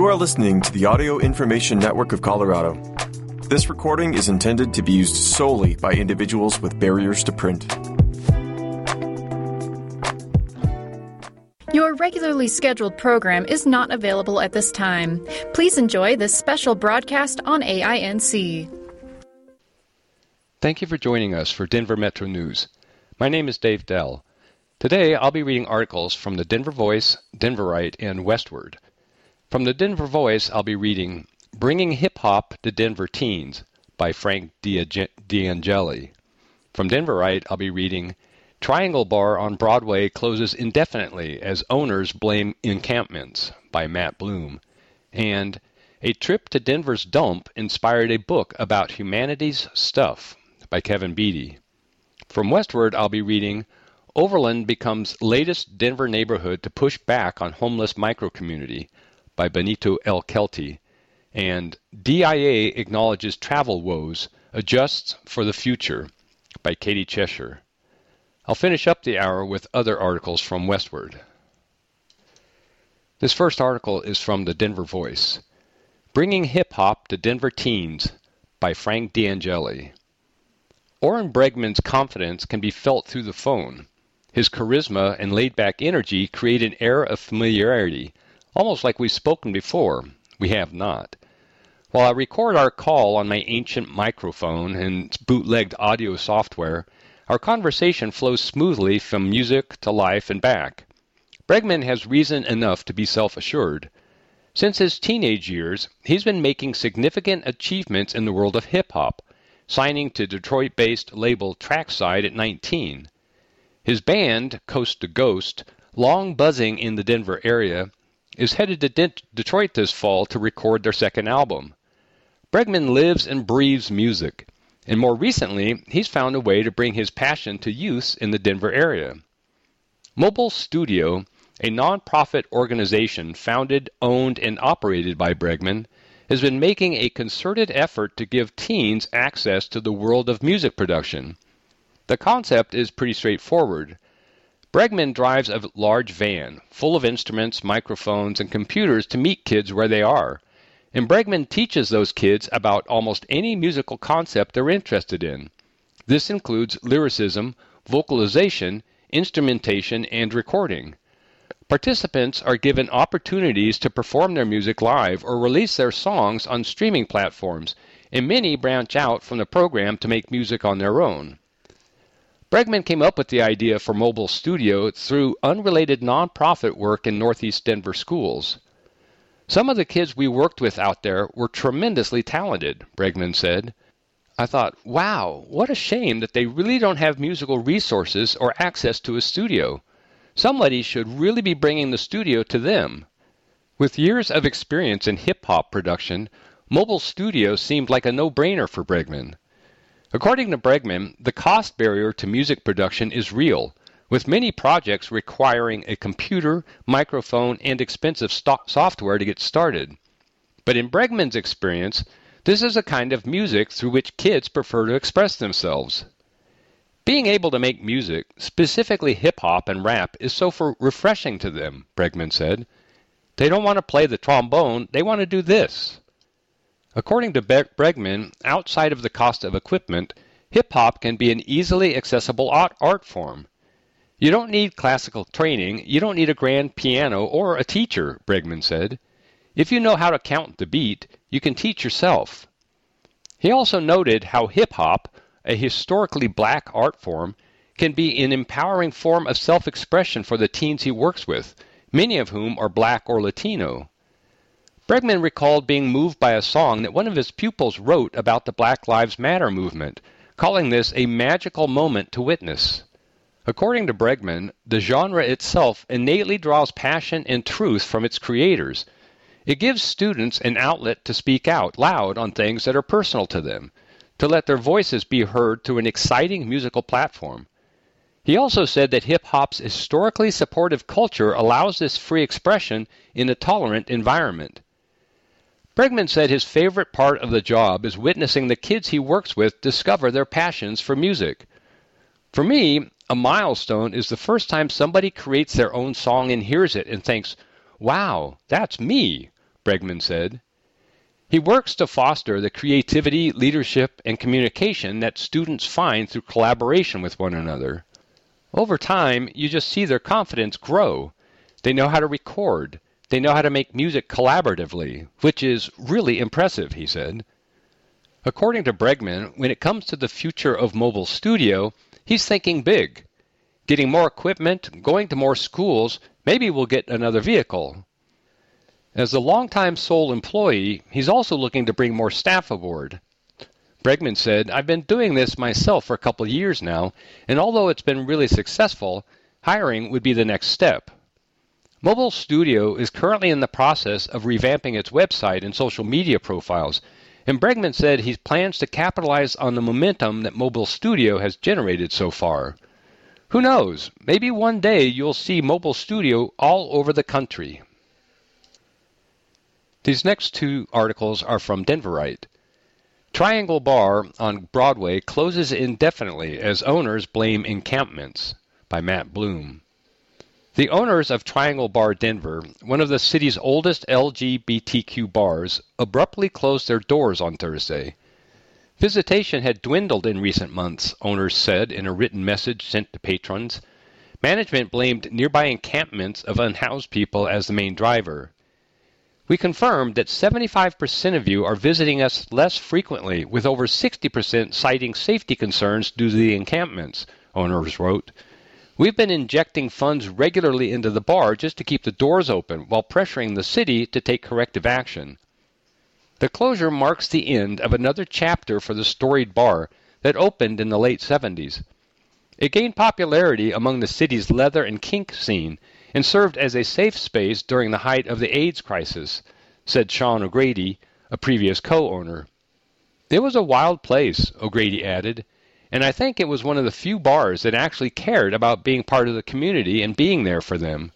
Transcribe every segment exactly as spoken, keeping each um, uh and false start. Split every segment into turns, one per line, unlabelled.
You are listening to the Audio Information Network of Colorado. This recording is intended to be used solely by individuals with barriers to print.
Your regularly scheduled program is not available at this time. Please enjoy this special broadcast on A I N C.
Thank you for joining us for Denver Metro News. My name is Dave Dell. Today I'll be reading articles from the Denver Voice, Denverite, and Westward. From the Denver Voice, I'll be reading Bringing Hip Hop to Denver Teens by Frank D'Angeli. From Denverite, I'll be reading Triangle Bar on Broadway closes indefinitely as owners blame encampments by Matt Bloom. And A Trip to Denver's Dump inspired a book about humanity's stuff by Kevin Beatty. From Westward, I'll be reading Overland becomes latest Denver neighborhood to push back on homeless microcommunity by Benito L. Kelty, and D I A acknowledges travel woes, adjusts for the future by Katie Cheshire. I'll finish up the hour with other articles from Westward. This first article is from the Denver Voice. Bringing Hip Hop to Denver Teens by Frank D'Angeli. Oren Bregman's confidence can be felt through the phone. His charisma and laid-back energy create an air of familiarity, almost like we've spoken before. We have not. While I record our call on my ancient microphone and bootlegged audio software, our conversation flows smoothly from music to life and back. Bregman has reason enough to be self-assured. Since his teenage years, he's been making significant achievements in the world of hip-hop, signing to Detroit-based label Trackside at nineteen. His band, Coast to Ghost, long buzzing in the Denver area, is headed to De- Detroit this fall to record their second album. Bregman lives and breathes music, and more recently, he's found a way to bring his passion to youths in the Denver area. Mobile Studio, a non-profit organization founded, owned, and operated by Bregman, has been making a concerted effort to give teens access to the world of music production. The concept is pretty straightforward. Bregman drives a large van full of instruments, microphones, and computers to meet kids where they are, and Bregman teaches those kids about almost any musical concept they're interested in. This includes lyricism, vocalization, instrumentation, and recording. Participants are given opportunities to perform their music live or release their songs on streaming platforms, and many branch out from the program to make music on their own. Bregman came up with the idea for Mobile Studio through unrelated nonprofit work in Northeast Denver schools. Some of the kids we worked with out there were tremendously talented, Bregman said. I thought, wow, what a shame that they really don't have musical resources or access to a studio. Somebody should really be bringing the studio to them. With years of experience in hip-hop production, Mobile Studio seemed like a no-brainer for Bregman. According to Bregman, the cost barrier to music production is real, with many projects requiring a computer, microphone, and expensive sto- software to get started. But in Bregman's experience, this is a kind of music through which kids prefer to express themselves. Being able to make music, specifically hip-hop and rap, is so for refreshing to them, Bregman said. They don't want to play the trombone, they want to do this. According to Bregman, outside of the cost of equipment, hip-hop can be an easily accessible art, art form. You don't need classical training, you don't need a grand piano or a teacher, Bregman said. If you know how to count the beat, you can teach yourself. He also noted how hip-hop, a historically black art form, can be an empowering form of self-expression for the teens he works with, many of whom are black or Latino. Bregman recalled being moved by a song that one of his pupils wrote about the Black Lives Matter movement, calling this a magical moment to witness. According to Bregman, the genre itself innately draws passion and truth from its creators. It gives students an outlet to speak out loud on things that are personal to them, to let their voices be heard through an exciting musical platform. He also said that hip-hop's historically supportive culture allows this free expression in a tolerant environment. Bregman said his favorite part of the job is witnessing the kids he works with discover their passions for music. For me, a milestone is the first time somebody creates their own song and hears it and thinks, wow, that's me. Bregman said. He works to foster the creativity, leadership, and communication that students find through collaboration with one another. Over time, you just see their confidence grow. They know how to record. They know how to make music collaboratively, which is really impressive, he said. According to Bregman, when it comes to the future of Mobile Studio, he's thinking big. Getting more equipment, going to more schools, maybe we'll get another vehicle. As a longtime sole employee, he's also looking to bring more staff aboard. Bregman said, I've been doing this myself for a couple of years now, and although it's been really successful, hiring would be the next step. Mobile Studio is currently in the process of revamping its website and social media profiles, and Bregman said he plans to capitalize on the momentum that Mobile Studio has generated so far. Who knows, maybe one day you'll see Mobile Studio all over the country. These next two articles are from Denverite. Triangle Bar on Broadway closes indefinitely as owners blame encampments, by Matt Bloom. The owners of Triangle Bar Denver, one of the city's oldest L G B T Q bars, abruptly closed their doors on Thursday. Visitation had dwindled in recent months, owners said in a written message sent to patrons. Management blamed nearby encampments of unhoused people as the main driver. We confirmed that seventy-five percent of you are visiting us less frequently, with over sixty percent citing safety concerns due to the encampments, owners wrote. We've been injecting funds regularly into the bar just to keep the doors open while pressuring the city to take corrective action. The closure marks the end of another chapter for the storied bar that opened in the late seventies. It gained popularity among the city's leather and kink scene and served as a safe space during the height of the AIDS crisis, said Sean O'Grady, a previous co-owner. It was a wild place, O'Grady added, and I think it was one of the few bars that actually cared about being part of the community and being there for them.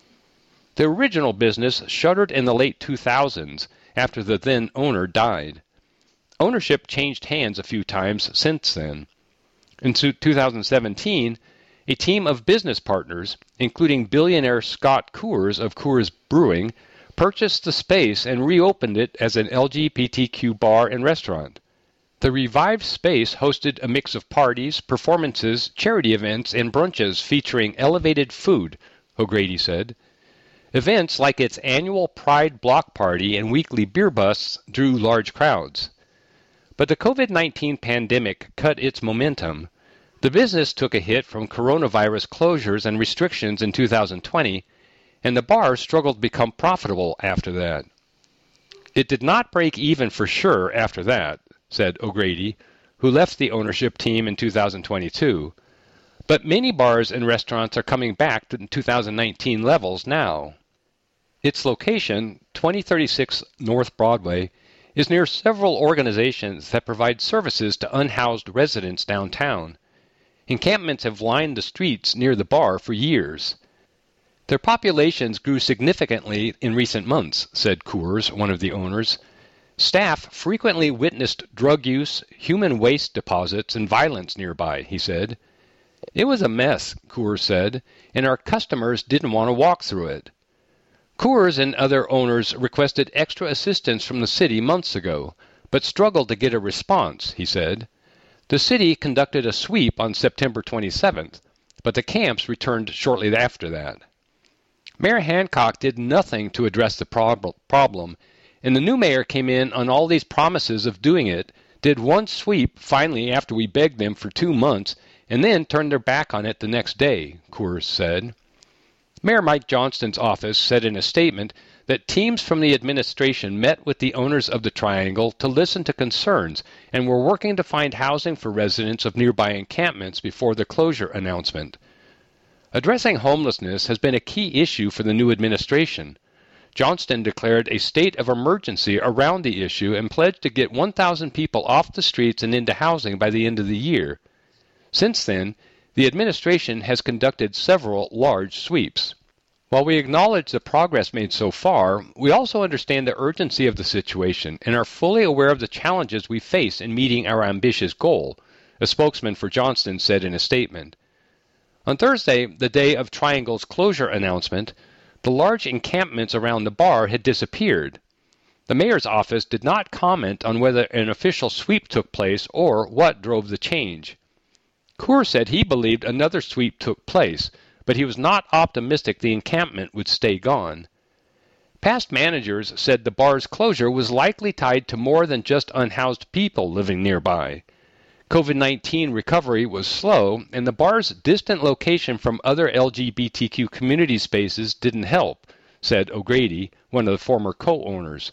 The original business shuttered in the late two thousands after the then owner died. Ownership changed hands a few times since then. In two thousand seventeen, a team of business partners, including billionaire Scott Coors of Coors Brewing, purchased the space and reopened it as an L G B T Q bar and restaurant. The revived space hosted a mix of parties, performances, charity events, and brunches featuring elevated food, O'Grady said. Events like its annual Pride Block Party and weekly beer busts drew large crowds. But the COVID nineteen pandemic cut its momentum. The business took a hit from coronavirus closures and restrictions in two thousand twenty, and the bar struggled to become profitable after that. It did not break even for sure after that, said O'Grady, who left the ownership team in two thousand twenty-two. But many bars and restaurants are coming back to two thousand nineteen levels now. Its location, twenty thirty-six North Broadway, is near several organizations that provide services to unhoused residents downtown. Encampments have lined the streets near the bar for years. Their populations grew significantly in recent months, said Coors, one of the owners. Staff frequently witnessed drug use, human waste deposits, and violence nearby, he said. It was a mess, Coors said, and our customers didn't want to walk through it. Coors and other owners requested extra assistance from the city months ago, but struggled to get a response, he said. The city conducted a sweep on September twenty-seventh, but the camps returned shortly after that. Mayor Hancock did nothing to address the prob- problem, and the new mayor came in on all these promises of doing it, did one sweep finally after we begged them for two months, and then turned their back on it the next day, Coors said. Mayor Mike Johnston's office said in a statement that teams from the administration met with the owners of the Triangle to listen to concerns and were working to find housing for residents of nearby encampments before the closure announcement. Addressing homelessness has been a key issue for the new administration. Johnston declared a state of emergency around the issue and pledged to get one thousand people off the streets and into housing by the end of the year. Since then, the administration has conducted several large sweeps. While we acknowledge the progress made so far, we also understand the urgency of the situation and are fully aware of the challenges we face in meeting our ambitious goal, a spokesman for Johnston said in a statement. On Thursday, the day of Triangle's closure announcement, the large encampments around the bar had disappeared. The mayor's office did not comment on whether an official sweep took place or what drove the change. Coor said he believed another sweep took place, but he was not optimistic the encampment would stay gone. Past managers said the bar's closure was likely tied to more than just unhoused people living nearby. COVID nineteen recovery was slow, and the bar's distant location from other L G B T Q community spaces didn't help, said O'Grady, one of the former co-owners.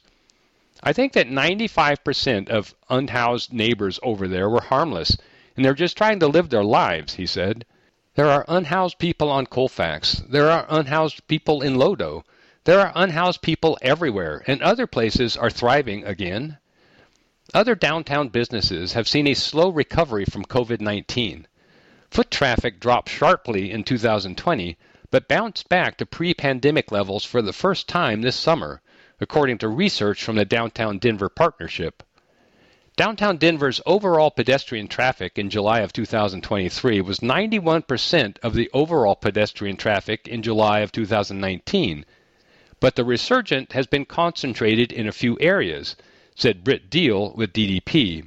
I think that ninety-five percent of unhoused neighbors over there were harmless, and they're just trying to live their lives, he said. There are unhoused people on Colfax. There are unhoused people in Lodo. There are unhoused people everywhere, and other places are thriving again. Other downtown businesses have seen a slow recovery from COVID nineteen. Foot traffic dropped sharply in two thousand twenty, but bounced back to pre-pandemic levels for the first time this summer, according to research from the Downtown Denver Partnership. Downtown Denver's overall pedestrian traffic in July of two thousand twenty-three was ninety-one percent of the overall pedestrian traffic in July of two thousand nineteen, but the resurgence has been concentrated in a few areas, said Britt Deal with D D P.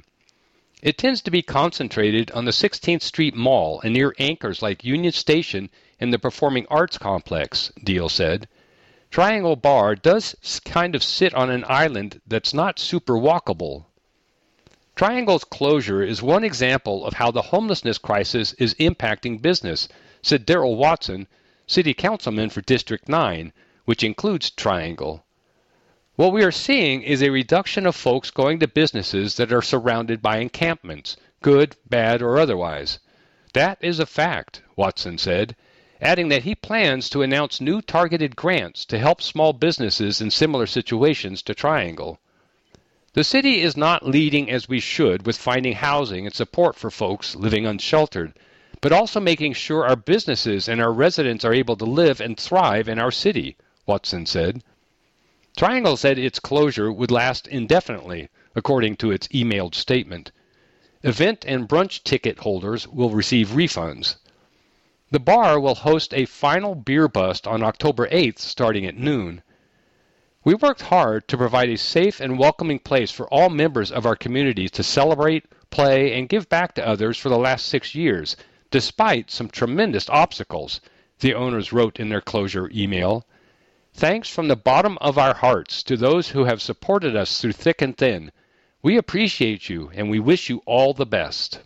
It tends to be concentrated on the sixteenth Street Mall and near anchors like Union Station and the Performing Arts Complex, Deal said. Triangle Bar does kind of sit on an island that's not super walkable. Triangle's closure is one example of how the homelessness crisis is impacting business, said Darrell Watson, city councilman for District nine, which includes Triangle. What we are seeing is a reduction of folks going to businesses that are surrounded by encampments, good, bad, or otherwise. That is a fact, Watson said, adding that he plans to announce new targeted grants to help small businesses in similar situations to Triangle. The city is not leading as we should with finding housing and support for folks living unsheltered, but also making sure our businesses and our residents are able to live and thrive in our city, Watson said. Triangle said its closure would last indefinitely, according to its emailed statement. Event and brunch ticket holders will receive refunds. The bar will host a final beer bust on October eighth starting at noon. We worked hard to provide a safe and welcoming place for all members of our community to celebrate, play, and give back to others for the last six years, despite some tremendous obstacles, the owners wrote in their closure email. Thanks from the bottom of our hearts to those who have supported us through thick and thin. We appreciate you, and we wish you all the best.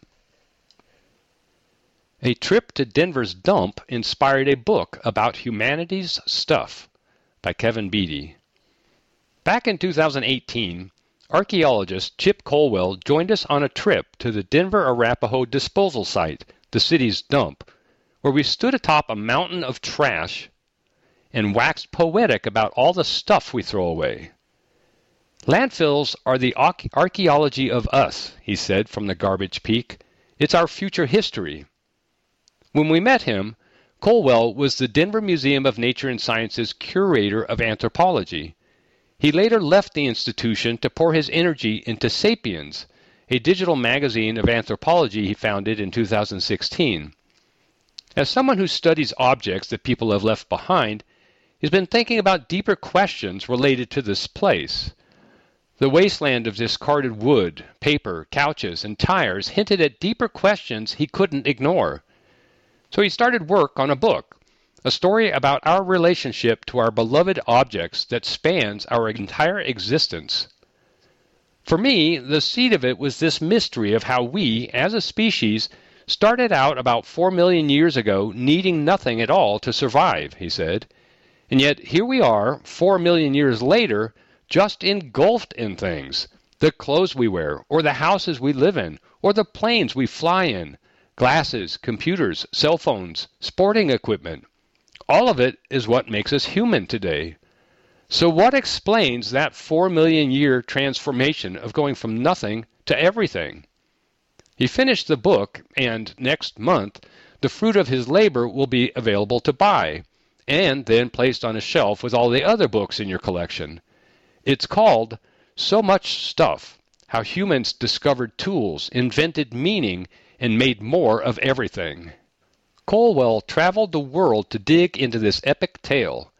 A trip to Denver's dump inspired a book about humanity's stuff by Kevin Beatty. Back in two thousand eighteen, archaeologist Chip Colwell joined us on a trip to the Denver Arapahoe disposal site, the city's dump, where we stood atop a mountain of trash and waxed poetic about all the stuff we throw away. Landfills are the archaeology of us, he said from the garbage peak. It's our future history. When we met him, Colwell was the Denver Museum of Nature and Science's curator of anthropology. He later left the institution to pour his energy into Sapiens, a digital magazine of anthropology he founded in two thousand sixteen. As someone who studies objects that people have left behind, he's been thinking about deeper questions related to this place. The wasteland of discarded wood, paper, couches, and tires hinted at deeper questions he couldn't ignore. So he started work on a book, a story about our relationship to our beloved objects that spans our entire existence. For me, the seed of it was this mystery of how we, as a species, started out about four million years ago needing nothing at all to survive, he said. And yet here we are, four million years later, just engulfed in things. The clothes we wear, or the houses we live in, or the planes we fly in, glasses, computers, cell phones, sporting equipment. All of it is what makes us human today. So what explains that four million year transformation of going from nothing to everything? He finished the book, and next month, the fruit of his labor will be available to buy, and then placed on a shelf with all the other books in your collection. It's called So Much Stuff, How Humans Discovered Tools, Invented Meaning, and Made More of Everything. Colwell traveled the world to dig into this epic tale.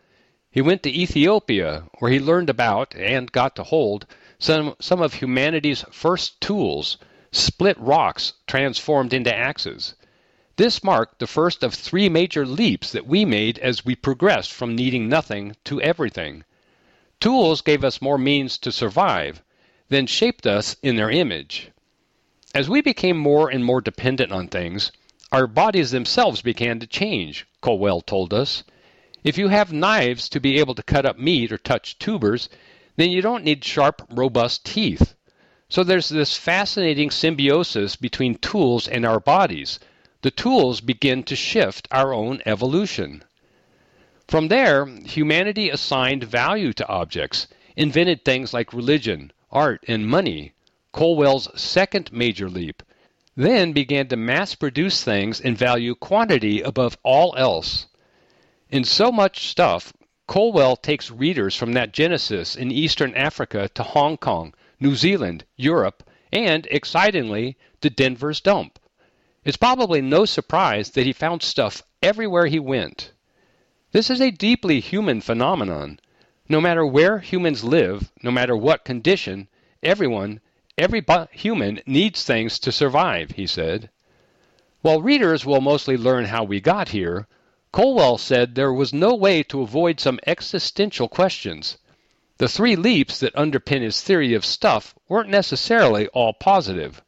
He went to Ethiopia, where he learned about, and got to hold, some, some of humanity's first tools, split rocks transformed into axes. This marked the first of three major leaps that we made as we progressed from needing nothing to everything. Tools gave us more means to survive, then shaped us in their image. As we became more and more dependent on things, our bodies themselves began to change, Colwell told us. If you have knives to be able to cut up meat or touch tubers, then you don't need sharp, robust teeth. So there's this fascinating symbiosis between tools and our bodies. The tools begin to shift our own evolution. From there, humanity assigned value to objects, invented things like religion, art, and money, Colwell's second major leap, then began to mass-produce things and value quantity above all else. In So Much Stuff, Colwell takes readers from that genesis in Eastern Africa to Hong Kong, New Zealand, Europe, and, excitingly, to Denver's dump. It's probably no surprise that he found stuff everywhere he went. This is a deeply human phenomenon. No matter where humans live, no matter what condition, everyone, every human needs things to survive, he said. While readers will mostly learn how we got here, Colwell said there was no way to avoid some existential questions. The three leaps that underpin his theory of stuff weren't necessarily all positive.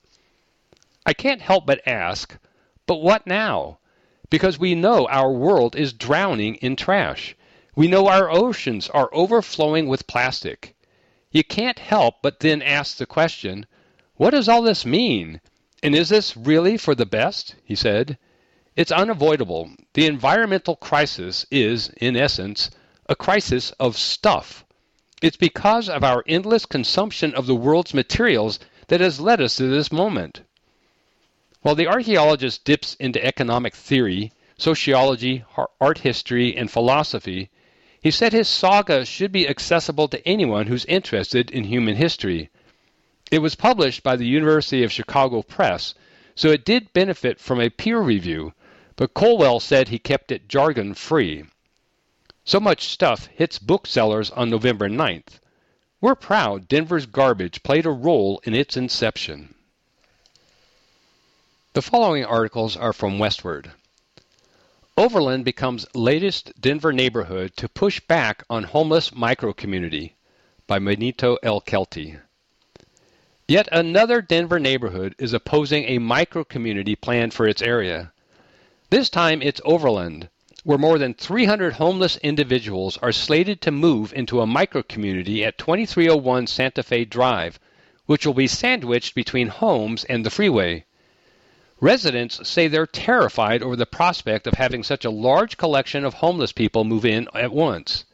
I can't help but ask, but what now? Because we know our world is drowning in trash. We know our oceans are overflowing with plastic. You can't help but then ask the question, what does all this mean? And is this really for the best? He said. It's unavoidable. The environmental crisis is, in essence, a crisis of stuff. It's because of our endless consumption of the world's materials that has led us to this moment. While the archaeologist dips into economic theory, sociology, art history, and philosophy, he said his saga should be accessible to anyone who's interested in human history. It was published by the University of Chicago Press, so it did benefit from a peer review, but Colwell said he kept it jargon-free. So Much Stuff hits booksellers on November ninth. We're proud Denver's Garbage played a role in its inception. The following articles are from Westward. Overland becomes latest Denver neighborhood to push back on homeless microcommunity, by Benito L. Kelty. Yet another Denver neighborhood is opposing a microcommunity plan for its area. This time it's Overland, where more than three hundred homeless individuals are slated to move into a microcommunity at twenty-three oh one Santa Fe Drive, which will be sandwiched between homes and the freeway. Residents say they're terrified over the prospect of having such a large collection of homeless people move in at once.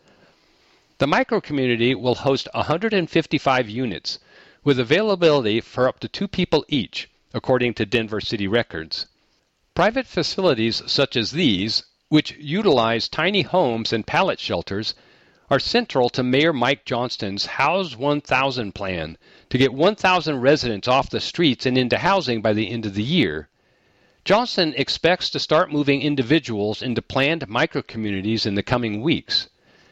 The microcommunity will host one hundred fifty-five units, with availability for up to two people each, according to Denver City Records. Private facilities such as these, which utilize tiny homes and pallet shelters, are central to Mayor Mike Johnston's House one thousand plan to get one thousand residents off the streets and into housing by the end of the year. Johnston expects to start moving individuals into planned microcommunities in the coming weeks.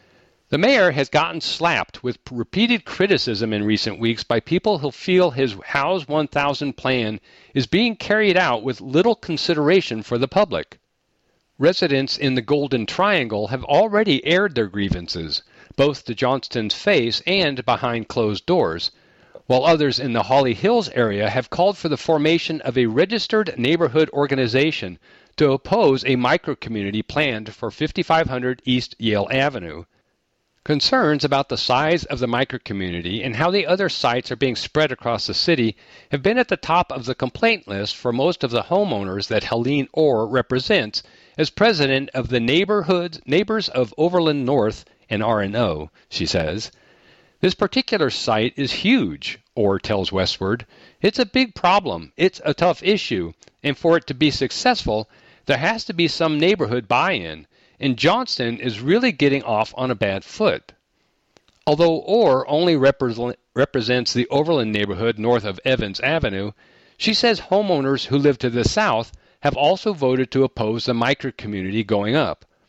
The mayor has gotten slapped with repeated criticism in recent weeks by people who feel his House one thousand plan is being carried out with little consideration for the public. Residents in the Golden Triangle have already aired their grievances, both to Johnston's face and behind closed doors, while others in the Holly Hills area have called for the formation of a registered neighborhood organization to oppose a microcommunity planned for fifty-five hundred East Yale Avenue. Concerns about the size of the microcommunity and how the other sites are being spread across the city have been at the top of the complaint list for most of the homeowners that Helene Orr represents as president of the Neighborhoods Neighbors of Overland North and R and O, she says. This particular site is huge, Orr tells Westward. It's a big problem. It's a tough issue. And for it to be successful, there has to be some neighborhood buy-in. And Johnston is really getting off on a bad foot. Although Orr only repre- represents the Overland neighborhood north of Evans Avenue, she says homeowners who live to the south have also voted to oppose the microcommunity going up.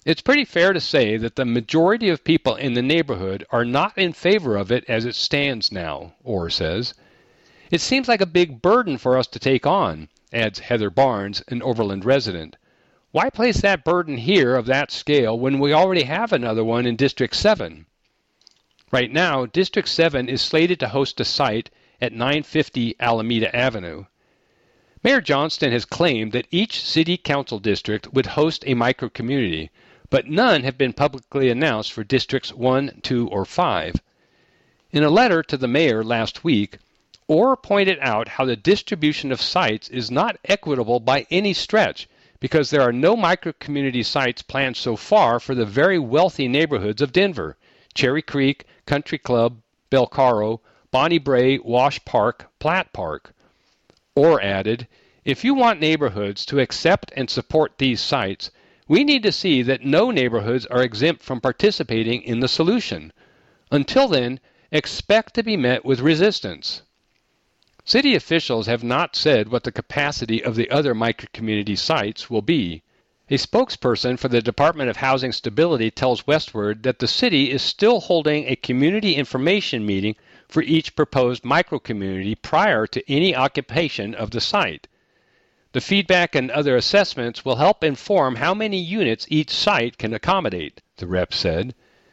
It's pretty fair to say that the majority of people in the neighborhood are not in favor of it as it stands now, Orr says. It seems like a big burden for us to take on, adds Heather Barnes, an Overland resident. Why place that burden here of that scale when we already have another one in District seven? Right now, District seven is slated to host a site at nine fifty Alameda Avenue. Mayor Johnston has claimed that each city council district would host a microcommunity, but none have been publicly announced for Districts one, two, or five. In a letter to the mayor last week, Orr pointed out how the distribution of sites is not equitable by any stretch because there are no microcommunity sites planned so far for the very wealthy neighborhoods of Denver: Cherry Creek, Country Club, Belcaro, Bonnie Brae, Wash Park, Platt Park. Orr added, if you want neighborhoods to accept and support these sites, we need to see that no neighborhoods are exempt from participating in the solution. Until then, expect to be met with resistance. City officials have not said what the capacity of the other microcommunity sites will be. A spokesperson for the Department of Housing Stability tells Westword that the city is still holding a community information meeting for each proposed microcommunity prior to any occupation of the site. The feedback and other assessments will help inform how many units each site can accommodate, the rep said.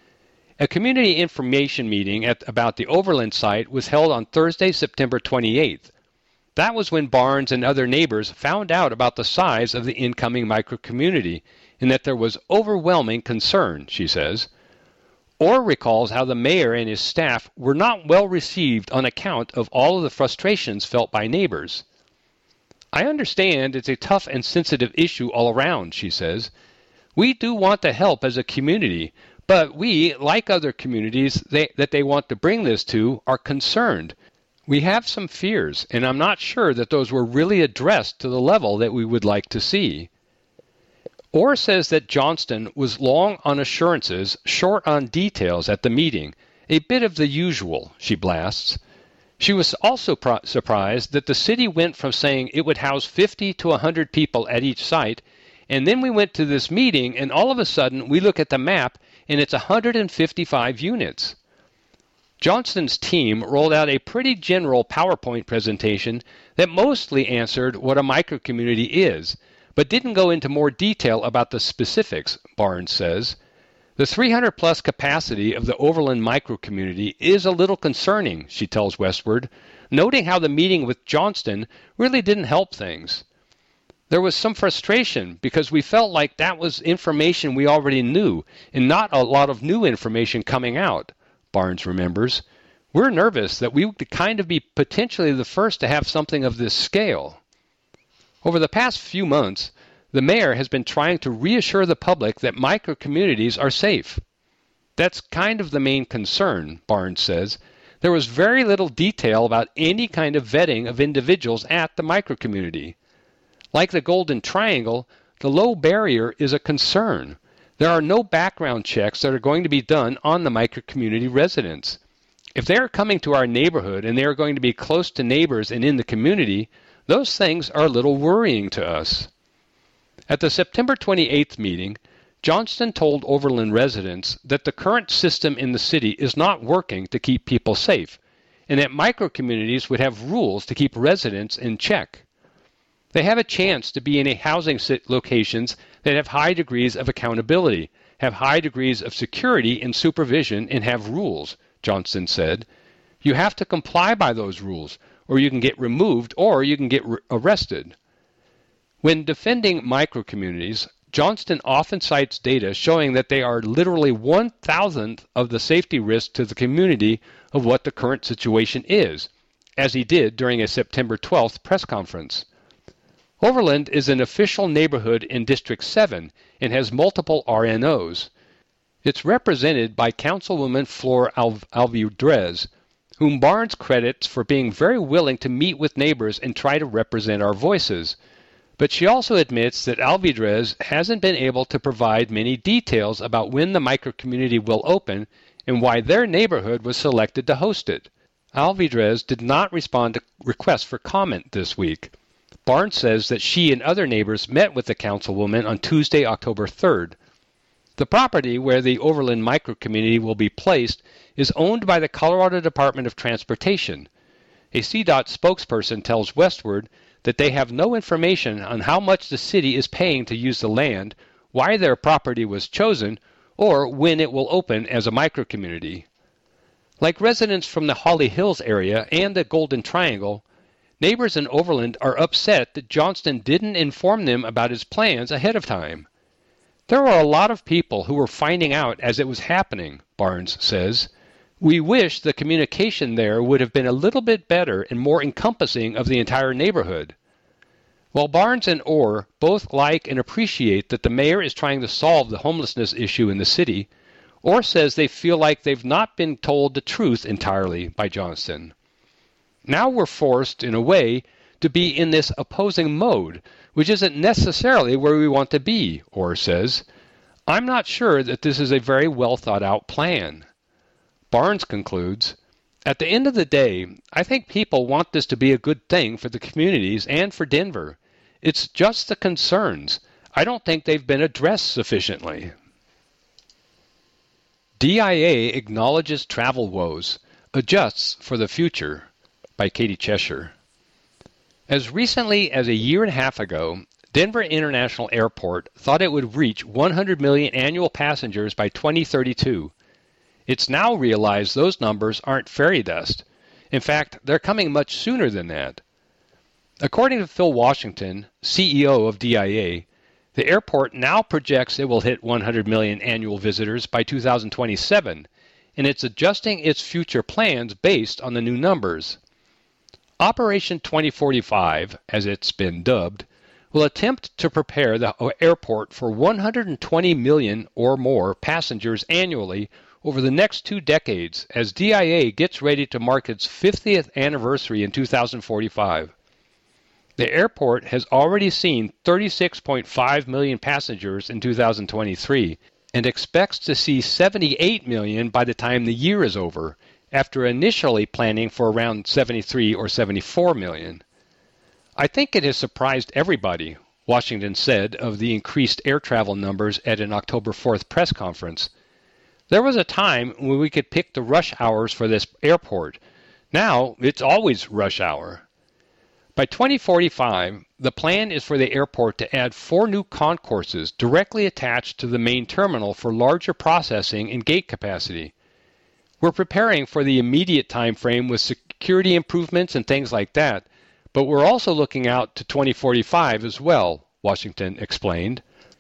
A community information meeting at about the Overland site was held on Thursday, September twenty-eighth. That was when Barnes and other neighbors found out about the size of the incoming microcommunity and that there was overwhelming concern, she says. Orr recalls how the mayor and his staff were not well received on account of all of the frustrations felt by neighbors. I understand it's a tough and sensitive issue all around, she says. We do want to help as a community, but we, like other communities they, that they want to bring this to, are concerned. We have some fears, and I'm not sure that those were really addressed to the level that we would like to see. Orr says that Johnston was long on assurances, short on details at the meeting, a bit of the usual, she blasts. She was also pro- surprised that the city went from saying it would house fifty to one hundred people at each site, and then we went to this meeting, and all of a sudden we look at the map, and it's one hundred fifty-five units. Johnston's team rolled out a pretty general PowerPoint presentation that mostly answered what a microcommunity is, but didn't go into more detail about the specifics, Barnes says. The three hundred plus capacity of the Overland microcommunity is a little concerning, she tells Westword, noting how the meeting with Johnston really didn't help things. There was some frustration because we felt like that was information we already knew and not a lot of new information coming out, Barnes remembers. We're nervous that we would kind of be potentially the first to have something of this scale. Over the past few months, the mayor has been trying to reassure the public that microcommunities are safe. That's kind of the main concern, Barnes says. There was very little detail about any kind of vetting of individuals at the microcommunity. Like the Golden Triangle, the low barrier is a concern. There are no background checks that are going to be done on the microcommunity residents. If they are coming to our neighborhood and they are going to be close to neighbors and in the community, those things are a little worrying to us. At the September twenty-eighth meeting, Johnston told Overland residents that the current system in the city is not working to keep people safe, and that microcommunities would have rules to keep residents in check. They have a chance to be in a housing locations that have high degrees of accountability, have high degrees of security and supervision, and have rules, Johnston said. You have to comply by those rules, or you can get removed, or you can get re- arrested. When defending microcommunities, Johnston often cites data showing that they are literally one thousandth of the safety risk to the community of what the current situation is, as he did during a September twelfth press conference. Overland is an official neighborhood in District seven and has multiple R N Os. It's represented by Councilwoman Flor Al- Alvidrez, whom Barnes credits for being very willing to meet with neighbors and try to represent our voices. But she also admits that Alvidrez hasn't been able to provide many details about when the microcommunity will open and why their neighborhood was selected to host it. Alvidrez did not respond to requests for comment this week. Barnes says that she and other neighbors met with the councilwoman on Tuesday, October third. The property where the Overland microcommunity will be placed is owned by the Colorado Department of Transportation. A C DOT spokesperson tells Westward that they have no information on how much the city is paying to use the land, why their property was chosen, or when it will open as a microcommunity. Like residents from the Holly Hills area and the Golden Triangle, neighbors in Overland are upset that Johnston didn't inform them about his plans ahead of time. There were a lot of people who were finding out as it was happening, Barnes says. We wish the communication there would have been a little bit better and more encompassing of the entire neighborhood. While Barnes and Orr both like and appreciate that the mayor is trying to solve the homelessness issue in the city, Orr says they feel like they've not been told the truth entirely by Johnston. Now we're forced, in a way, to be in this opposing mode, which isn't necessarily where we want to be, Orr says. I'm not sure that this is a very well thought out plan. Barnes concludes, at the end of the day, I think people want this to be a good thing for the communities and for Denver. It's just the concerns. I don't think they've been addressed sufficiently. D I A acknowledges travel woes, adjusts for the future, by Katie Cheshire. As recently as a year and a half ago, Denver International Airport thought it would reach one hundred million annual passengers by twenty thirty-two. It's now realized those numbers aren't fairy dust. In fact, they're coming much sooner than that. According to Phil Washington, C E O of D I A, the airport now projects it will hit one hundred million annual visitors by two thousand twenty-seven, and it's adjusting its future plans based on the new numbers. Operation twenty forty-five, as it's been dubbed, will attempt to prepare the airport for one hundred twenty million or more passengers annually over the next two decades as D I A gets ready to mark its fiftieth anniversary in two thousand forty-five. The airport has already seen thirty-six point five million passengers in two thousand twenty-three and expects to see seventy-eight million by the time the year is over, after initially planning for around seventy-three or seventy-four million. I think it has surprised everybody, Washington said of the increased air travel numbers at an October fourth press conference. There was a time when we could pick the rush hours for this airport. Now it's always rush hour. By twenty forty-five, the plan is for the airport to add four new concourses directly attached to the main terminal for larger processing and gate capacity. We're preparing for the immediate time frame with security improvements and things like that, but we're also looking out to twenty forty-five as well, Washington explained.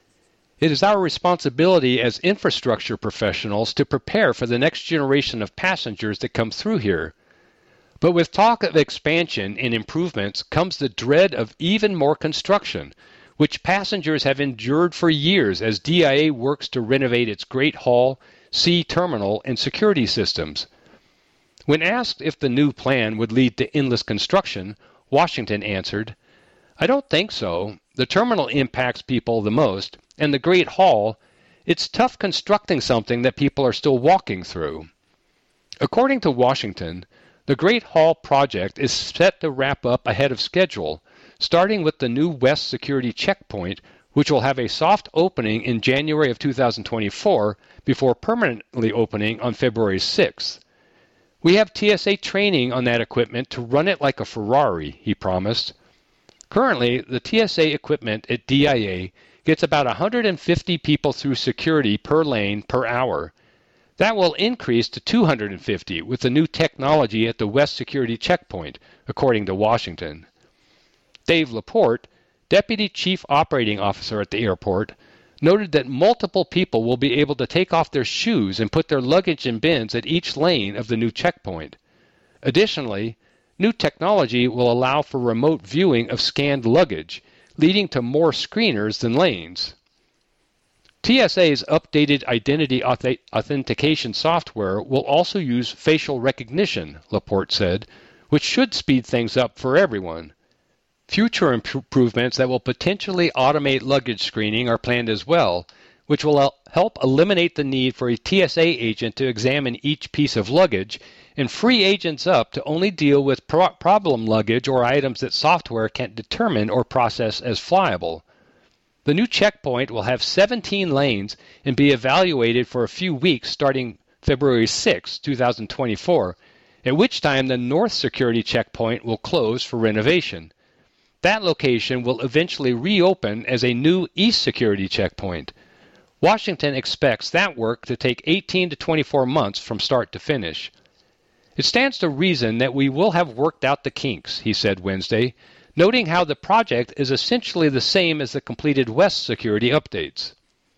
It is our responsibility as infrastructure professionals to prepare for the next generation of passengers that come through here. But with talk of expansion and improvements comes the dread of even more construction, which passengers have endured for years as D I A works to renovate its Great Hall, sea terminal, and security systems. When asked if the new plan would lead to endless construction, Washington answered, I don't think so. The terminal impacts people the most, and the Great Hall, it's tough constructing something that people are still walking through. According to Washington, the Great Hall project is set to wrap up ahead of schedule, starting with the new West Security Checkpoint, which will have a soft opening in January of two thousand twenty-four before permanently opening on February sixth. We have T S A training on that equipment to run it like a Ferrari, he promised. Currently, the T S A equipment at D I A gets about one hundred fifty people through security per lane per hour. That will increase to two hundred fifty with the new technology at the West Security Checkpoint, according to Washington. Dave Laporte, Deputy Chief Operating Officer at the airport, noted that multiple people will be able to take off their shoes and put their luggage in bins at each lane of the new checkpoint. Additionally, new technology will allow for remote viewing of scanned luggage, leading to more screeners than lanes. T S A's updated identity auth- authentication software will also use facial recognition, Laporte said, which should speed things up for everyone. Future improvements that will potentially automate luggage screening are planned as well, which will help eliminate the need for a T S A agent to examine each piece of luggage and free agents up to only deal with pro- problem luggage or items that software can't determine or process as flyable. The new checkpoint will have seventeen lanes and be evaluated for a few weeks starting February sixth, two thousand twenty-four, at which time the North Security Checkpoint will close for renovation. That location will eventually reopen as a new East Security Checkpoint. Washington expects that work to take eighteen to twenty-four months from start to finish. It stands to reason that we will have worked out the kinks, he said Wednesday, noting how the project is essentially the same as the completed West Security updates.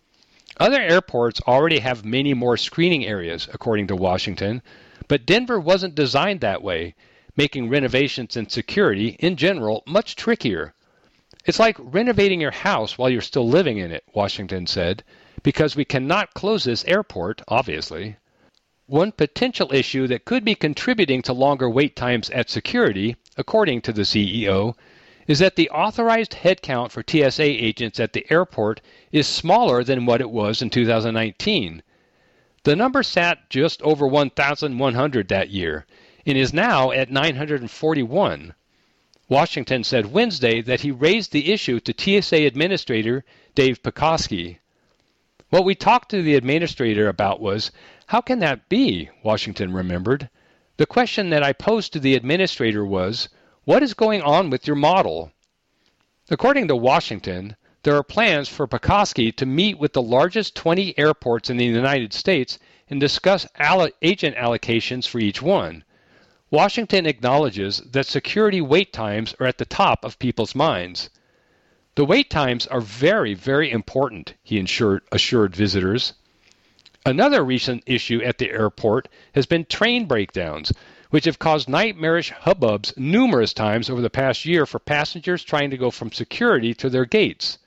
Other airports already have many more screening areas, according to Washington, but Denver wasn't designed that way, making renovations and security, in general, much trickier. It's like renovating your house while you're still living in it, Washington said, because we cannot close this airport, obviously. One potential issue that could be contributing to longer wait times at security, according to the C E O, is that the authorized headcount for T S A agents at the airport is smaller than what it was in two thousand nineteen. The number sat just over one thousand one hundred that year and is now at nine hundred forty-one. Washington said Wednesday that he raised the issue to T S A Administrator Dave Pekoski. What we talked to the administrator about was, how can that be, Washington remembered. The question that I posed to the administrator was, what is going on with your model? According to Washington, there are plans for Pekoski to meet with the largest twenty airports in the United States and discuss all- agent allocations for each one. Washington acknowledges that security wait times are at the top of people's minds. The wait times are very, very important, he assured, assured visitors. Another recent issue at the airport has been train breakdowns, which have caused nightmarish hubbubs numerous times over the past year for passengers trying to go from security to their gates.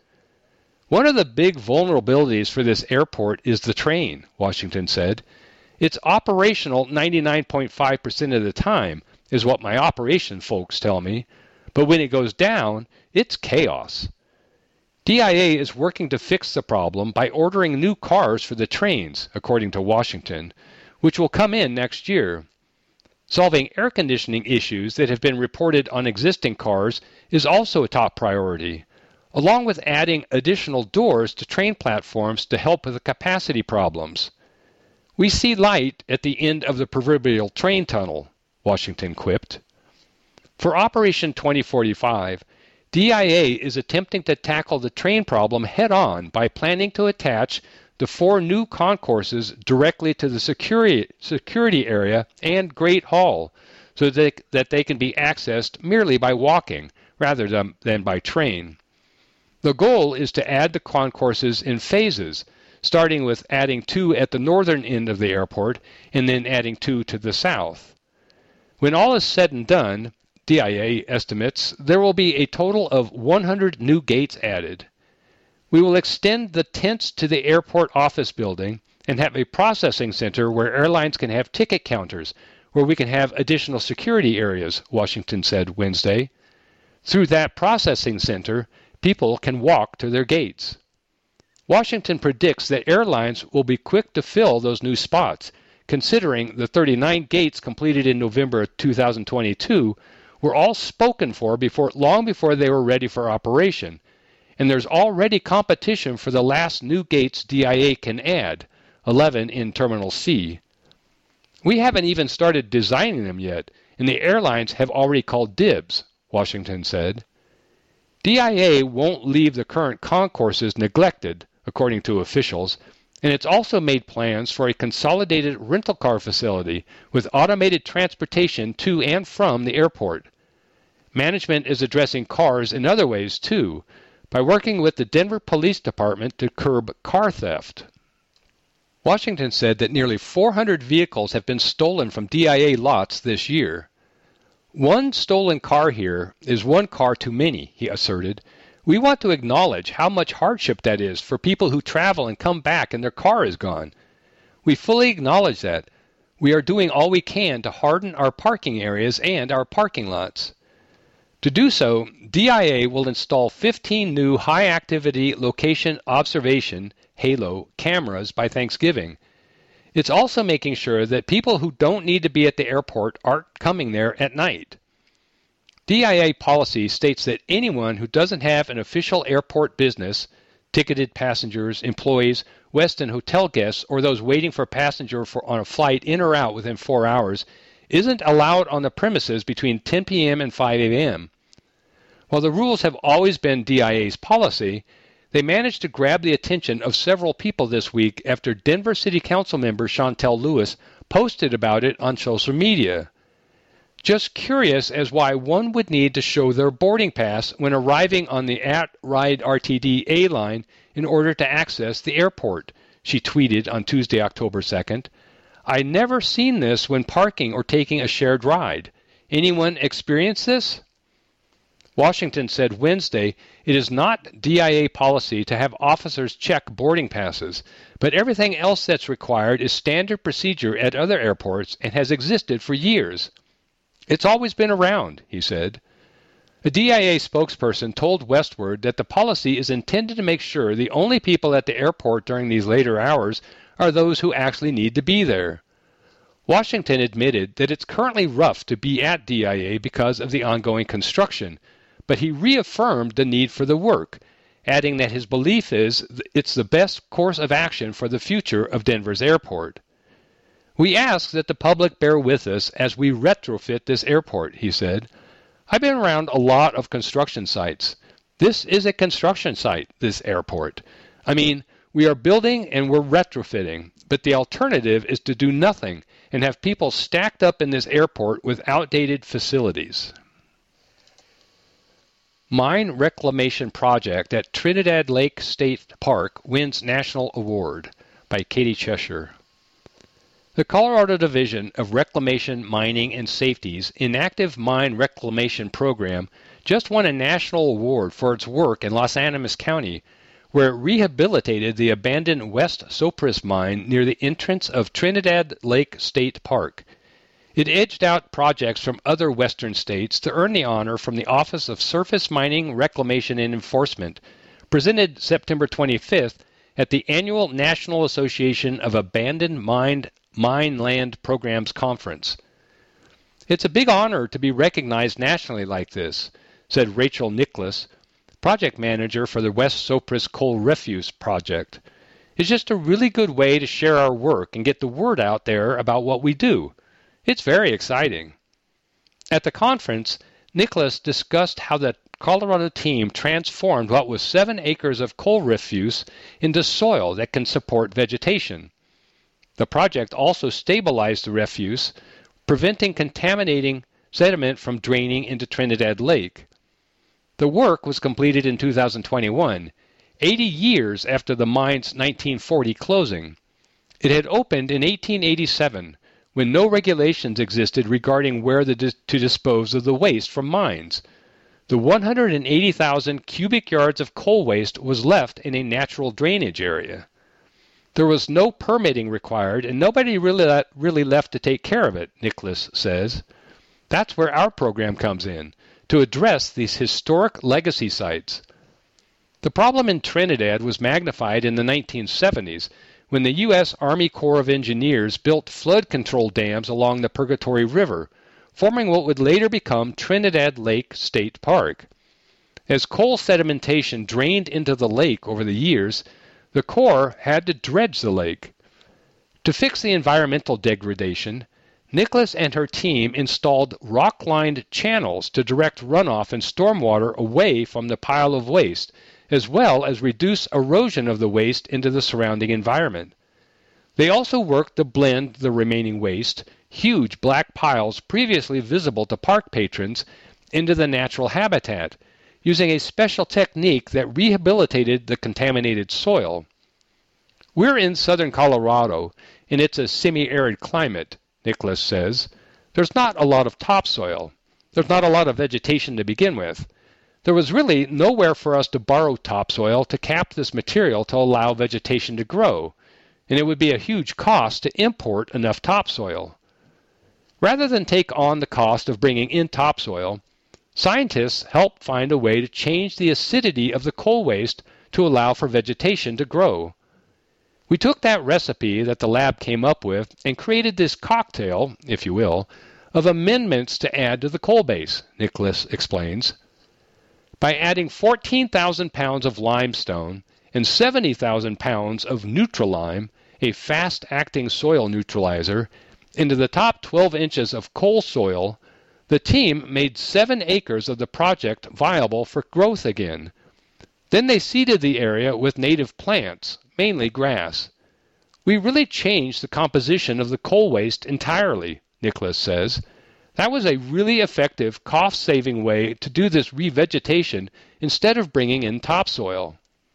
One of the big vulnerabilities for this airport is the train, Washington said. It's operational ninety-nine point five percent of the time, is what my operation folks tell me, but when it goes down, it's chaos. D I A is working to fix the problem by ordering new cars for the trains, according to Washington, which will come in next year. Solving air conditioning issues that have been reported on existing cars is also a top priority, along with adding additional doors to train platforms to help with the capacity problems. We see light at the end of the proverbial train tunnel, Washington quipped. For Operation twenty forty-five, D I A is attempting to tackle the train problem head-on by planning to attach the four new concourses directly to the security, security area and Great Hall so that, that they can be accessed merely by walking rather than, than by train. The goal is to add the concourses in phases, starting with adding two at the northern end of the airport and then adding two to the south. When all is said and done, D I A estimates there will be a total of one hundred new gates added. We will extend the tents to the airport office building and have a processing center where airlines can have ticket counters, where we can have additional security areas, Washington said Wednesday. Through that processing center, people can walk to their gates. Washington predicts that airlines will be quick to fill those new spots, considering the thirty-nine gates completed in November two thousand twenty-two were all spoken for before, long before they were ready for operation, and there's already competition for the last new gates D I A can add, eleven in Terminal C. We haven't even started designing them yet, and the airlines have already called dibs, Washington said. D I A won't leave the current concourses neglected, according to officials, and it's also made plans for a consolidated rental car facility with automated transportation to and from the airport. Management is addressing cars in other ways, too, by working with the Denver Police Department to curb car theft. Washington said that nearly four hundred vehicles have been stolen from D I A lots this year. One stolen car here is one car too many, he asserted. We want to acknowledge how much hardship that is for people who travel and come back and their car is gone. We fully acknowledge that. We are doing all we can to harden our parking areas and our parking lots. To do so, D I A will install fifteen new high-activity location observation HALO cameras by Thanksgiving. It's also making sure that people who don't need to be at the airport aren't coming there at night. D I A policy states that anyone who doesn't have an official airport business, ticketed passengers, employees, Westin hotel guests, or those waiting for a passenger for, on a flight in or out within four hours, isn't allowed on the premises between ten p.m. and five a.m. While the rules have always been D I A's policy, they managed to grab the attention of several people this week after Denver City Council member Chantel Lewis posted about it on social media. Just curious as why one would need to show their boarding pass when arriving on the at-Ride R T D A line in order to access the airport, she tweeted on Tuesday, October second. I never seen this when parking or taking a shared ride. Anyone experience this? Washington said Wednesday it is not D I A policy to have officers check boarding passes, but everything else that's required is standard procedure at other airports and has existed for years. It's always been around, he said. A D I A spokesperson told Westword that the policy is intended to make sure the only people at the airport during these later hours are those who actually need to be there. Washington admitted that it's currently rough to be at D I A because of the ongoing construction, but he reaffirmed the need for the work, adding that his belief is it's the best course of action for the future of Denver's airport. We ask that the public bear with us as we retrofit this airport, he said. I've been around a lot of construction sites. This is a construction site, this airport. I mean, we are building and we're retrofitting, but the alternative is to do nothing and have people stacked up in this airport with outdated facilities. Mine Reclamation Project at Trinidad Lake State Park wins National Award by Katie Cheshire. The Colorado Division of Reclamation, Mining, and Safety's Inactive Mine Reclamation Program just won a national award for its work in Los Animas County, where it rehabilitated the abandoned West Sopris mine near the entrance of Trinidad Lake State Park. It edged out projects from other western states to earn the honor from the Office of Surface Mining, Reclamation, and Enforcement, presented September twenty-fifth at the annual National Association of Abandoned Mine Mine Land Programs Conference. It's a big honor to be recognized nationally like this, said Rachel Nicholas, project manager for the West Sopris Coal Refuse Project. It's just a really good way to share our work and get the word out there about what we do. It's very exciting. At the conference, Nicholas discussed how the Colorado team transformed what was seven acres of coal refuse into soil that can support vegetation. The project also stabilized the refuse, preventing contaminating sediment from draining into Trinidad Lake. The work was completed in two thousand twenty-one, eighty years after the mine's nineteen forty closing. It had opened in eighteen eighty-seven, when no regulations existed regarding where the dis- to dispose of the waste from mines. The one hundred eighty thousand cubic yards of coal waste was left in a natural drainage area. There was no permitting required, and nobody really, le- really left to take care of it, Nicholas says. That's where our program comes in, to address these historic legacy sites. The problem in Trinidad was magnified in the nineteen seventies, when the U S Army Corps of Engineers built flood control dams along the Purgatory River, forming what would later become Trinidad Lake State Park. As coal sedimentation drained into the lake over the years, the Corps had to dredge the lake. To fix the environmental degradation, Nicholas and her team installed rock-lined channels to direct runoff and stormwater away from the pile of waste, as well as reduce erosion of the waste into the surrounding environment. They also worked to blend the remaining waste, huge black piles previously visible to park patrons, into the natural habitat, using a special technique that rehabilitated the contaminated soil. We're in southern Colorado, and it's a semi-arid climate, Nicholas says. There's not a lot of topsoil. There's not a lot of vegetation to begin with. There was really nowhere for us to borrow topsoil to cap this material to allow vegetation to grow, and it would be a huge cost to import enough topsoil. Rather than take on the cost of bringing in topsoil, scientists helped find a way to change the acidity of the coal waste to allow for vegetation to grow. We took that recipe that the lab came up with and created this cocktail, if you will, of amendments to add to the coal base, Nicholas explains. By adding fourteen thousand pounds of limestone, and seventy thousand pounds of Nutrilime, a fast-acting soil neutralizer, into the top twelve inches of coal soil, the team made seven acres of the project viable for growth again. Then they seeded the area with native plants, mainly grass. We really changed the composition of the coal waste entirely, Nicholas says. That was a really effective, cost-saving way to do this revegetation instead of bringing in topsoil.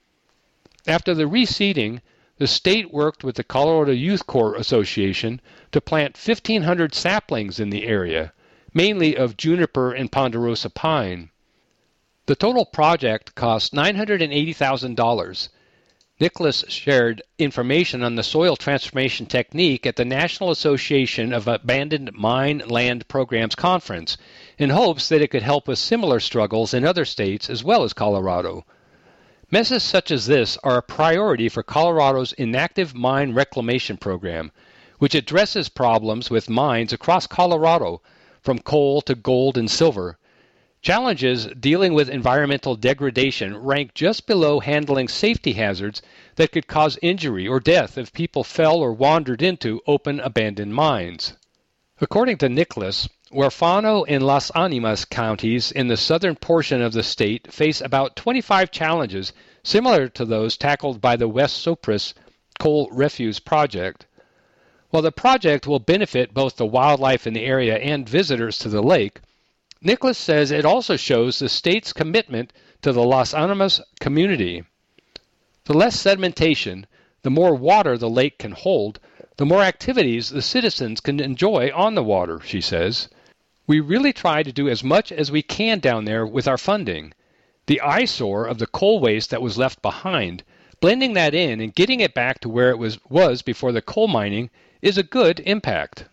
After the reseeding, the state worked with the Colorado Youth Corps Association to plant fifteen hundred saplings in the area, mainly of juniper and ponderosa pine. The total project cost nine hundred eighty thousand dollars. Nicholas shared information on the soil transformation technique at the National Association of Abandoned Mine Land Programs Conference in hopes that it could help with similar struggles in other states as well as Colorado. Messes such as this are a priority for Colorado's Inactive Mine Reclamation Program, which addresses problems with mines across Colorado, from coal to gold and silver. Challenges dealing with environmental degradation rank just below handling safety hazards that could cause injury or death if people fell or wandered into open abandoned mines. According to Nicholas, Huerfano and Las Animas counties in the southern portion of the state face about twenty-five challenges similar to those tackled by the West Sopris Coal Refuse Project. While the project will benefit both the wildlife in the area and visitors to the lake, Nicholas says it also shows the state's commitment to the Las Animas community. The less sedimentation, the more water the lake can hold, the more activities the citizens can enjoy on the water, she says. We really try to do as much as we can down there with our funding. The eyesore of the coal waste that was left behind, blending that in and getting it back to where it was, was before the coal mining is a good impact.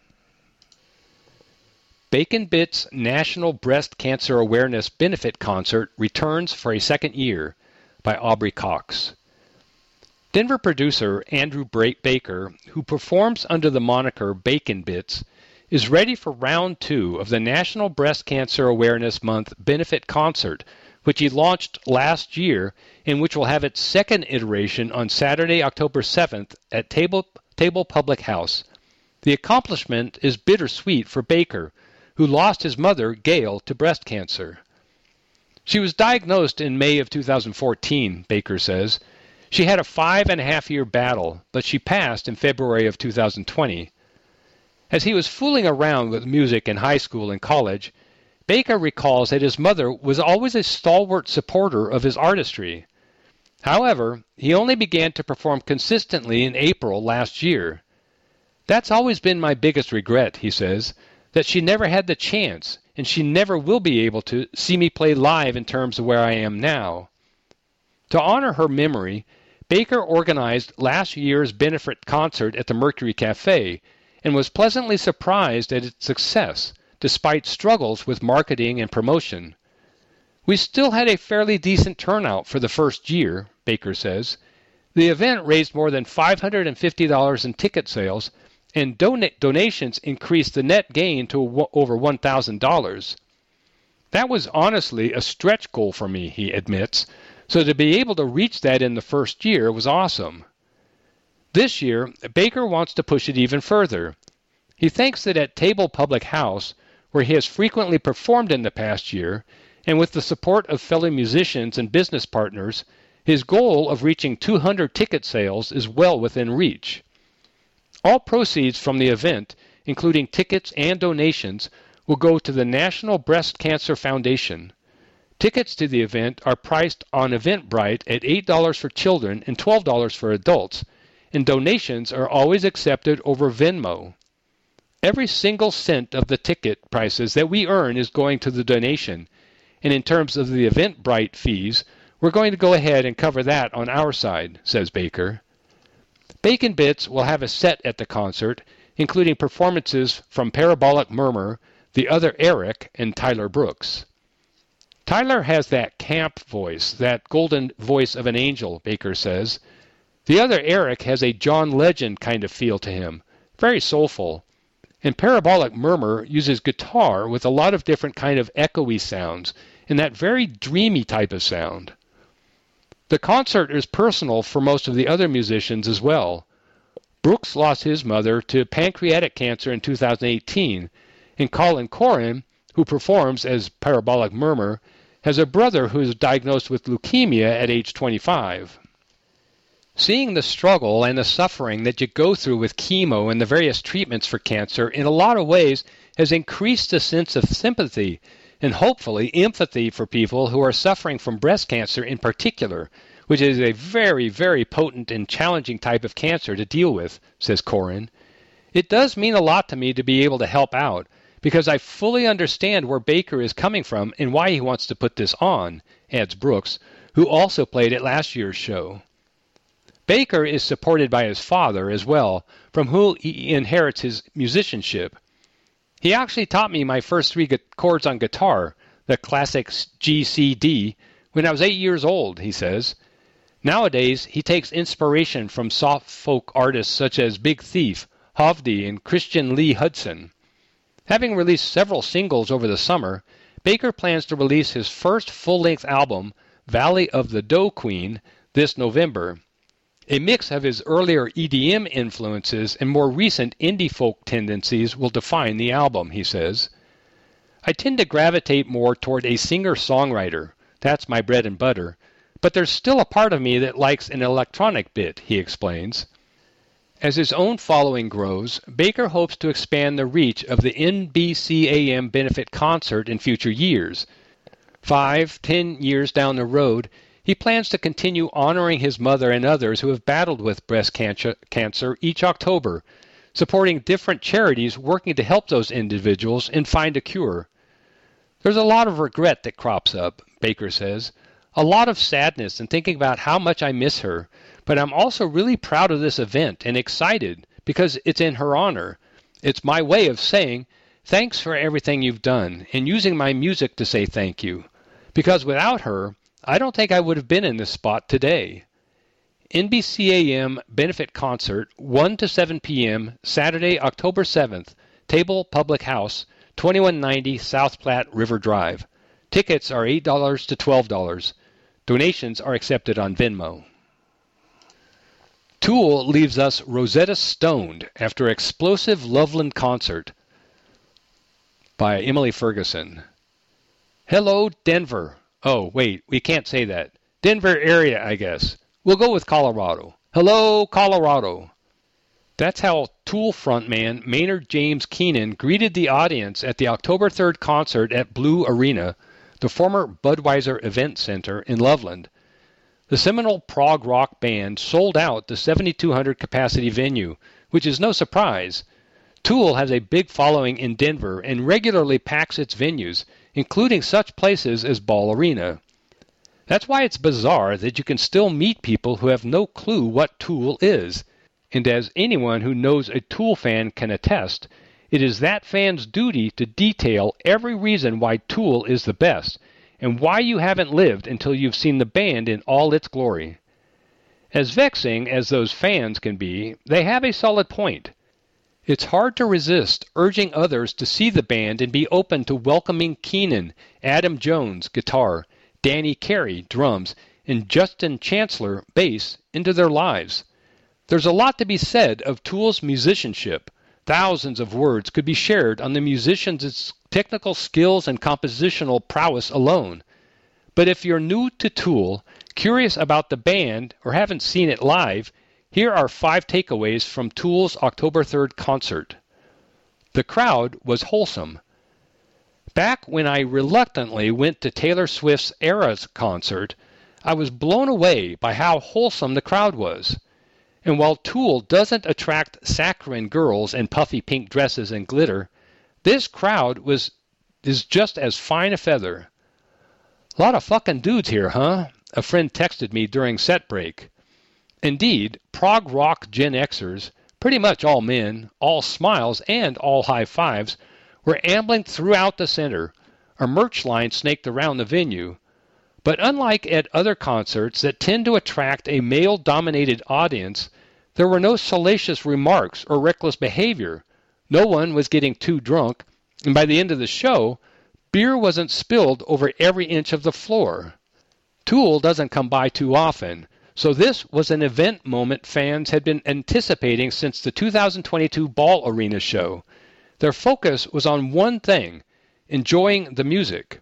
Bacon Bits National Breast Cancer Awareness Benefit Concert returns for a second year by Aubrey Cox. Denver producer Andrew Baker, who performs under the moniker Bacon Bits, is ready for round two of the National Breast Cancer Awareness Month Benefit Concert, which he launched last year and which will have its second iteration on Saturday, October seventh at Table, Table Public House. The accomplishment is bittersweet for Baker, who lost his mother, Gail, to breast cancer. She was diagnosed in May of two thousand fourteen, Baker says. She had a five and a half year battle, but she passed in February of two thousand twenty. As he was fooling around with music in high school and college, Baker recalls that his mother was always a stalwart supporter of his artistry. However, he only began to perform consistently in April last year. That's always been my biggest regret, he says, that she never had the chance, and she never will be able to see me play live in terms of where I am now. To honor her memory, Baker organized last year's benefit concert at the Mercury Cafe and was pleasantly surprised at its success, despite struggles with marketing and promotion. We still had a fairly decent turnout for the first year, Baker says. The event raised more than five hundred fifty dollars in ticket sales, and don- donations increased the net gain to w- over one thousand dollars. That was honestly a stretch goal for me, he admits, so to be able to reach that in the first year was awesome. This year, Baker wants to push it even further. He thinks that at Table Public House, where he has frequently performed in the past year, and with the support of fellow musicians and business partners, his goal of reaching two hundred ticket sales is well within reach. All proceeds from the event, including tickets and donations, will go to the National Breast Cancer Foundation. Tickets to the event are priced on Eventbrite at eight dollars for children and twelve dollars for adults, and donations are always accepted over Venmo. Every single cent of the ticket prices that we earn is going to the donation, and in terms of the Eventbrite fees, we're going to go ahead and cover that on our side, says Baker. Bacon Bits will have a set at the concert, including performances from Parabolic Murmur, The Other Eric, and Tyler Brooks. Tyler has that camp voice, that golden voice of an angel, Baker says. The Other Eric has a John Legend kind of feel to him, very soulful. And Parabolic Murmur uses guitar with a lot of different kind of echoey sounds, and that very dreamy type of sound. The concert is personal for most of the other musicians as well. Brooks lost his mother to pancreatic cancer in two thousand eighteen, and Colin Corrin, who performs as Parabolic Murmur, has a brother who is diagnosed with leukemia at age twenty-five. Seeing the struggle and the suffering that you go through with chemo and the various treatments for cancer in a lot of ways has increased a sense of sympathy and hopefully empathy for people who are suffering from breast cancer in particular, which is a very, very potent and challenging type of cancer to deal with, says Corrin. It does mean a lot to me to be able to help out, because I fully understand where Baker is coming from and why he wants to put this on, adds Brooks, who also played at last year's show. Baker is supported by his father as well, from whom he inherits his musicianship. He actually taught me my first three chords on guitar, the classic G C D, when I was eight years old, he says. Nowadays, he takes inspiration from soft folk artists such as Big Thief, Hovde, and Christian Lee Hudson. Having released several singles over the summer, Baker plans to release his first full-length album, Valley of the Dough Queen, this November. A mix of his earlier E D M influences and more recent indie folk tendencies will define the album, he says. I tend to gravitate more toward a singer-songwriter. That's my bread and butter. But there's still a part of me that likes an electronic bit, he explains. As his own following grows, Baker hopes to expand the reach of the N B C A M benefit concert in future years. Five, ten years down the road, he plans to continue honoring his mother and others who have battled with breast cancer, cancer each October, supporting different charities working to help those individuals and find a cure. There's a lot of regret that crops up, Baker says, a lot of sadness and thinking about how much I miss her, but I'm also really proud of this event and excited because it's in her honor. It's my way of saying, thanks for everything you've done, and using my music to say thank you, because without her, I don't think I would have been in this spot today. N B C A M Benefit Concert, one to seven p.m., Saturday, October seventh, Table Public House, twenty-one ninety South Platte River Drive. Tickets are eight dollars to twelve dollars. Donations are accepted on Venmo. Tool leaves us Rosetta Stoned after explosive Loveland concert by Emily Ferguson. Hello, Denver. Oh, wait, we can't say that. Denver area, I guess. We'll go with Colorado. Hello, Colorado. That's how Tool frontman Maynard James Keenan greeted the audience at the October third concert at Blue Arena, the former Budweiser Event Center in Loveland. The seminal prog rock band sold out the seventy-two hundred capacity venue, which is no surprise. Tool has a big following in Denver and regularly packs its venues, including such places as Ball Arena. That's why it's bizarre that you can still meet people who have no clue what Tool is. And as anyone who knows a Tool fan can attest, it is that fan's duty to detail every reason why Tool is the best, and why you haven't lived until you've seen the band in all its glory. As vexing as those fans can be, they have a solid point. It's hard to resist urging others to see the band and be open to welcoming Keenan, Adam Jones, guitar, Danny Carey, drums, and Justin Chancellor, bass, into their lives. There's a lot to be said of Tool's musicianship. Thousands of words could be shared on the musician's technical skills and compositional prowess alone. But if you're new to Tool, curious about the band, or haven't seen it live, here are five takeaways from Tool's October third concert. The crowd was wholesome. Back when I reluctantly went to Taylor Swift's Eras concert, I was blown away by how wholesome the crowd was. And while Tool doesn't attract saccharine girls in puffy pink dresses and glitter, this crowd was is just as fine a feather. A lot of fucking dudes here, huh? A friend texted me during set break. Indeed, prog rock Gen Xers, pretty much all men, all smiles, and all high fives, were ambling throughout the center, a merch line snaked around the venue. But unlike at other concerts that tend to attract a male-dominated audience, there were no salacious remarks or reckless behavior. No one was getting too drunk, and by the end of the show, beer wasn't spilled over every inch of the floor. Tool doesn't come by too often, so this was an event moment fans had been anticipating since the two thousand twenty-two Ball Arena show. Their focus was on one thing, enjoying the music.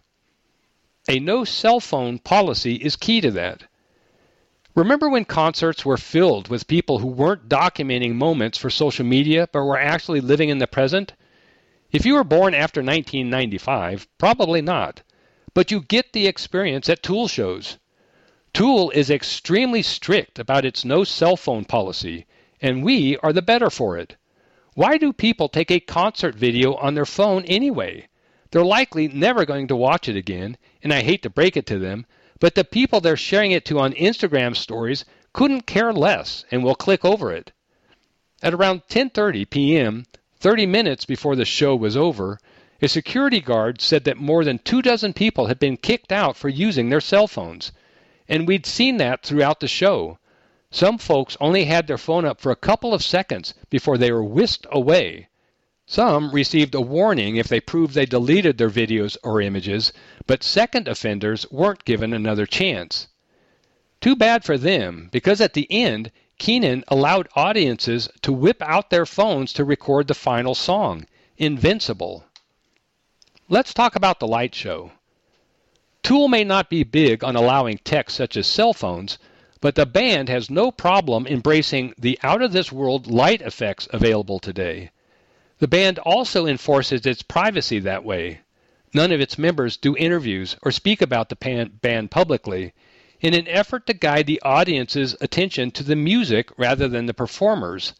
A no cell phone policy is key to that. Remember when concerts were filled with people who weren't documenting moments for social media but were actually living in the present? If you were born after nineteen ninety-five, probably not. But you get the experience at Tool shows. Tool is extremely strict about its no cell phone policy, and we are the better for it. Why do people take a concert video on their phone anyway? They're likely never going to watch it again, and I hate to break it to them, but the people they're sharing it to on Instagram stories couldn't care less and will click over it. At around ten thirty p.m., thirty minutes before the show was over, a security guard said that more than two dozen people had been kicked out for using their cell phones. And we'd seen that throughout the show. Some folks only had their phone up for a couple of seconds before they were whisked away. Some received a warning if they proved they deleted their videos or images, but second offenders weren't given another chance. Too bad for them, because at the end, Keenan allowed audiences to whip out their phones to record the final song, Invincible. Let's talk about the light show. Tool may not be big on allowing tech such as cell phones, but the band has no problem embracing the out-of-this-world light effects available today. The band also enforces its privacy that way. None of its members do interviews or speak about the band publicly, in an effort to guide the audience's attention to the music rather than the performers.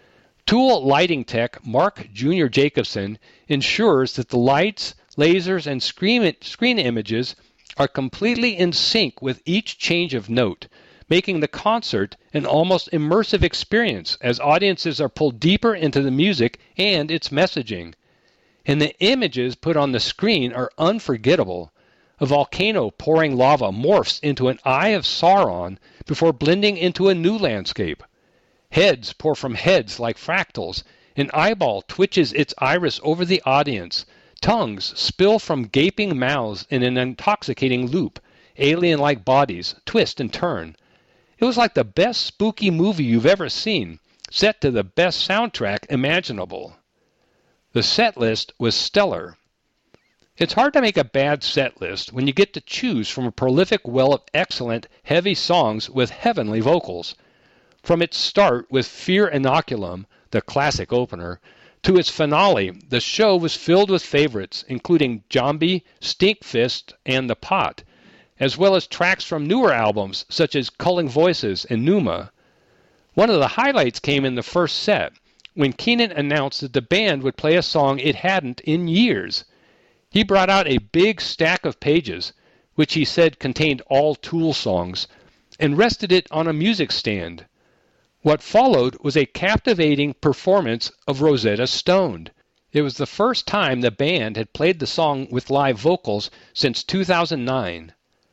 Tool lighting tech Mark Junior Jacobson ensures that the lights, lasers, and screen, screen images are completely in sync with each change of note, making the concert an almost immersive experience as audiences are pulled deeper into the music and its messaging. And the images put on the screen are unforgettable. A volcano pouring lava morphs into an Eye of Sauron before blending into a new landscape. Heads pour from heads like fractals. An eyeball twitches its iris over the audience. Tongues spill from gaping mouths in an intoxicating loop. Alien-like bodies twist and turn. It was like the best spooky movie you've ever seen, set to the best soundtrack imaginable. The set list was stellar. It's hard to make a bad set list when you get to choose from a prolific well of excellent, heavy songs with heavenly vocals. From its start with Fear Inoculum, the classic opener, to its finale, the show was filled with favorites, including Jambi, Stinkfist, and The Pot, as well as tracks from newer albums such as Culling Voices and Numa. One of the highlights came in the first set, when Keenan announced that the band would play a song it hadn't in years. He brought out a big stack of pages, which he said contained all Tool songs, and rested it on a music stand. What followed was a captivating performance of Rosetta Stone. It was the first time the band had played the song with live vocals since two thousand nine.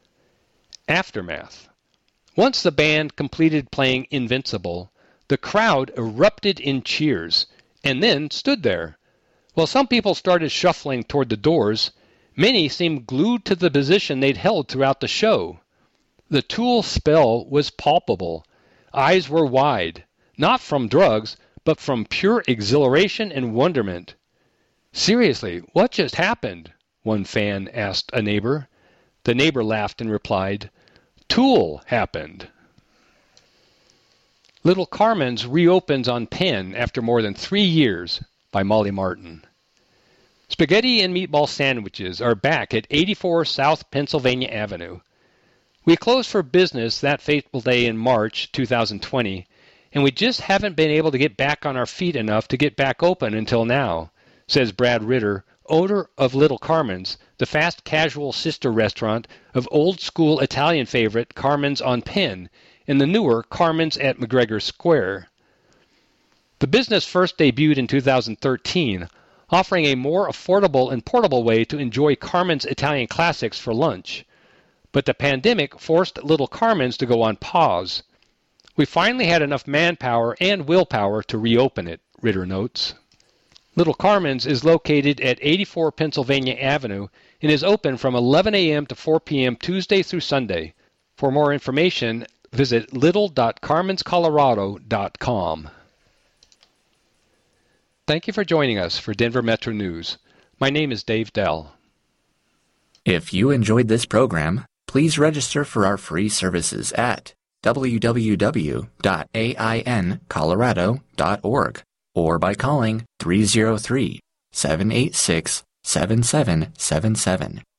Aftermath. Once the band completed playing Invincible, the crowd erupted in cheers, and then stood there. While some people started shuffling toward the doors, many seemed glued to the position they'd held throughout the show. The Tool spell was palpable. Eyes were wide, not from drugs, but from pure exhilaration and wonderment. "Seriously, what just happened?" one fan asked a neighbor. The neighbor laughed and replied, "Tool happened." Little Carmen's reopens on Penn after more than three years by Molly Martin. Spaghetti and meatball sandwiches are back at eighty-four South Pennsylvania Avenue. We closed for business that fateful day in March two thousand twenty, and we just haven't been able to get back on our feet enough to get back open until now, says Brad Ritter, owner of Little Carmen's, the fast casual sister restaurant of old-school Italian favorite Carmen's on Penn and the newer Carmen's at McGregor Square. The business first debuted in two thousand thirteen, offering a more affordable and portable way to enjoy Carmen's Italian classics for lunch. But the pandemic forced Little Carmen's to go on pause. We finally had enough manpower and willpower to reopen it, Ritter notes. Little Carmen's is located at eighty-four Pennsylvania Avenue and is open from eleven a.m. to four p.m. Tuesday through Sunday. For more information, visit little dot carmens colorado dot com. Thank you for joining us for Denver Metro News. My name is Dave Dell.
If you enjoyed this program, please register for our free services at w w w dot a i n colorado dot org or by calling three oh three, seven eight six, seven seven seven seven.